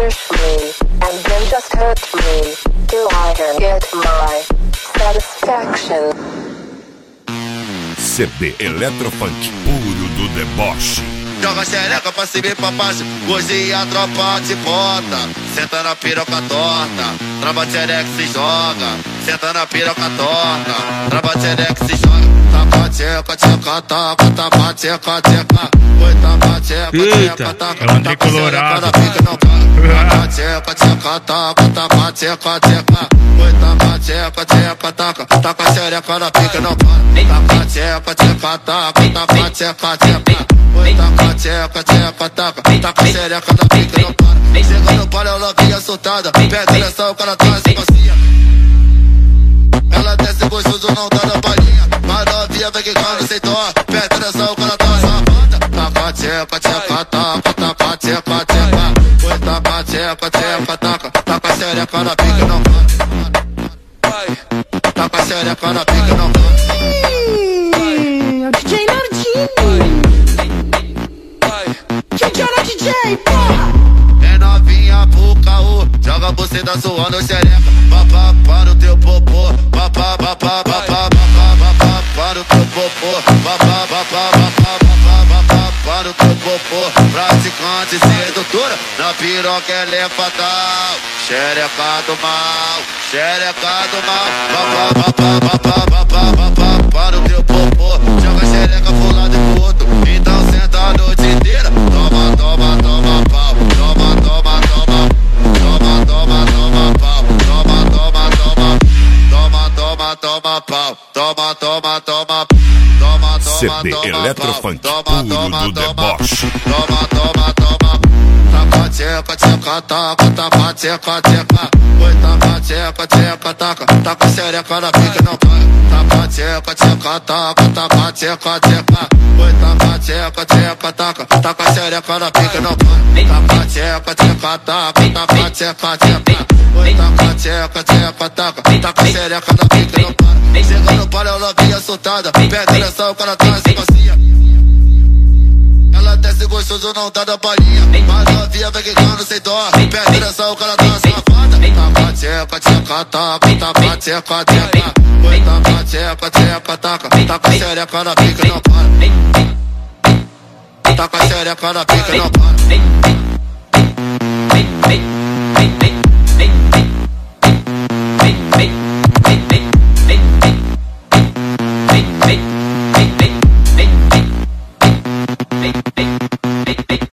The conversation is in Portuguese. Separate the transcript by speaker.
Speaker 1: push me, and then just hurt me, till I can get my satisfaction.
Speaker 2: CD Eletrofunk, puro do deboche.
Speaker 3: Joga xereca pra cima e pra baixo, hoje a tropa te bota. Senta na piroca torta, trava xereca se joga. Senta na piroca torta, trava xereca se joga. Taca tcheca, tcheca, taca, taca tcheca, tcheca. Oi, taca tcheca, tcheca, taca, taca xereca na pica não para. Taca tcheca, tcheca, taca, taca tcheca, tcheca. Oi, taca tcheca, tcheca, taca, taca xereca na pica não para. Taca tcheca, tcheca, taca, taca tcheca, tcheca. Oi, taca tcheca, tcheca, taca, taca xereca na pica não para. Chega no palio, ela vinha soltada, pega direção, o cara traz e passeia. Ela desce gostoso, não tá na palhinha. Mas novinha vem quicando sem dó, pega direção, o cara traz a banda. Taca tcheca, tcheca, taca, taca tcheca, tcheca. Oi, taca tcheca, tcheca, taca, taca xereca na pica não para. Taca xereca na pica não para.
Speaker 4: É o DJ Nardini. DJ, porra!
Speaker 3: É novinha pro caô, joga você da suando xereca. Papá para o teu popô, papá, papá, papá, papá, papá para o teu popô, papá, papá, papá, papá, papá para o teu popô. Praticante sedutora, na piroca ela é fatal. Xereca do mal, xereca do mal. Papá, papá, papá, papá, papá para o teu popô. Joga xereca pro lado e pro outro, então senta a noite inteira. Toma, toma, toma pau, toma, toma, toma, toma, toma, toma pau, toma, toma, toma, toma, toma, toma pau, toma, toma, toma, toma,
Speaker 2: CD Eletrofunk, puro do deboche.
Speaker 3: toma, toma, toma. Taca tcheca, tcheca, taca, taca tcheca, tcheca. Oi, taca tcheca, tcheca, taca, taca xereca na pica não para. Taca tcheca, tcheca, taca, taca tcheca, tcheca. Oi, taca tcheca, tcheca, taca, taca xereca na pica não para. Taca tcheca, tcheca, taca, taca tcheca, tcheca. Oi, taca tcheca, tcheca, taca, taca xereca na pica não para. Chega no palio, ela vinha soltada, pega direção, o cara traz e passeia. Ela desce gostoso, não tá da palhinha. Mas novinha vem quicando sem dó, pega direção, o cara tá safada. Taca tcheca, tcheca, taca, taca tcheca, tcheca. Oi, taca tcheca, tcheca, taca, taca xereca na pica não para. Taca xereca na pica não para.